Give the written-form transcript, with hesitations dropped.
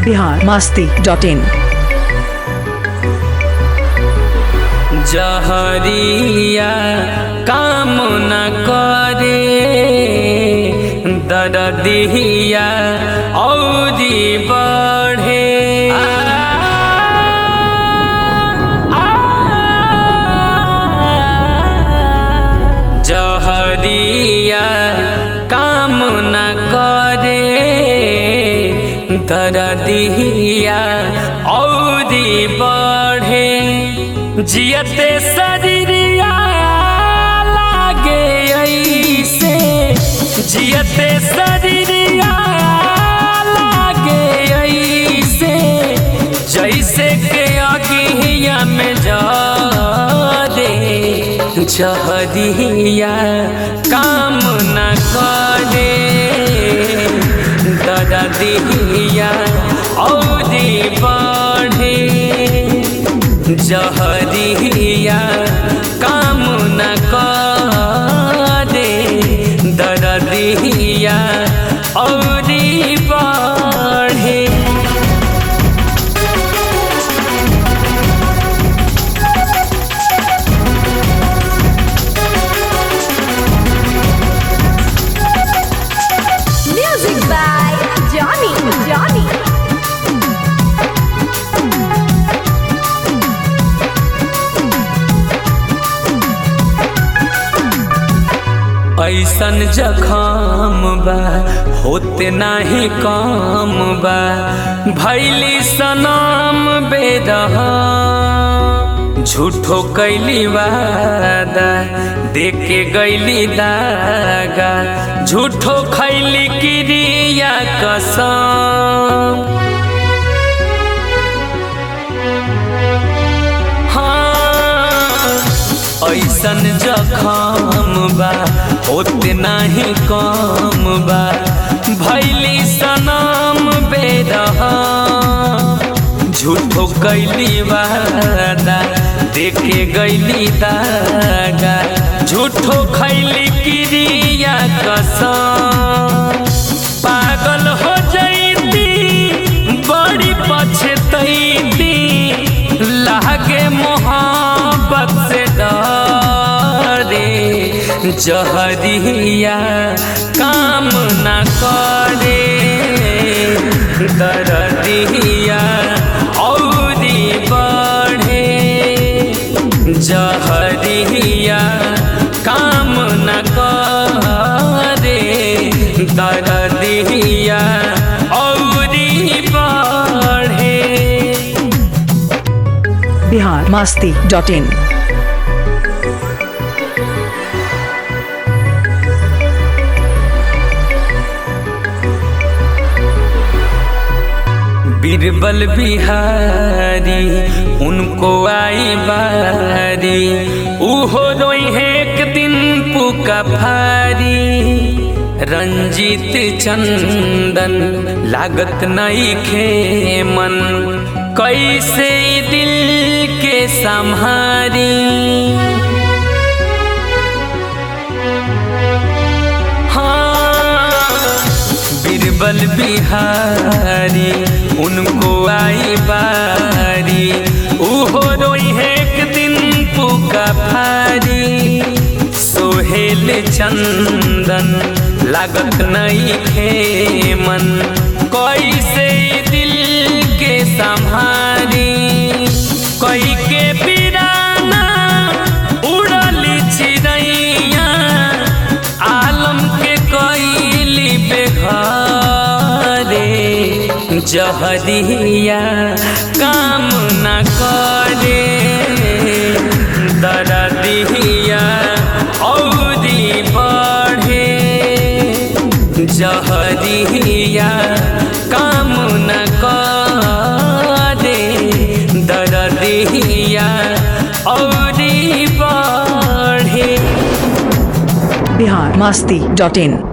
biharmasti.in जहरिया काम न करे दर्दिया औरी बढ़े जहरिया काम न करे दर्दिया औरी बढ़े जियते शरीरिया लागे ऐसे जियते शरीरिया लागे ऐसे जैसे के अगिया में जरे जहरिया काम न करे दर्दिया औरी बढ़े जहरिया काम न करे दर्दिया औरी बढ़े Music by Johnny. ऐसन जखम बा होते नाही काम बा भैली सनम बेरहा झूठो कैली वादा देके गैली दागा झूठो खैली क्रिया कसम ऐसन जखम बा होते नाही काम बा भैली सनम बेरहा झूठो कैली वादा देखे गैली दागा झूठो खैली क्रिया कसम पागल हो जैती बड़ी पछतैती लागे मोहब्बत से डरे जहरिया काम न करे दर्दिया औरी बढ़े जहरिया काम न करे दर्दिया औरी बढ़े biharmasti.in बीरबल बिहारी उनको आई बारी उहो रोई है एक दिन पुका भारी रंजीत चंदन लागत नहीं खे मन कैसे दिल के संहारी बीरबल बिहारी उनको आई बारी उहो रोई है एक दिन पुका भारी सोहेल चंदन लागत नहीं खे मन कैसे दिल के संहारी कोई के बिराना उड़ली चिड़ैया आलम के कैली बेघरे जहरिया काम न करे दर्दिया औरी बढ़े जहरिया काम न करे दर्दिया औरी बढ़े biharmasti.in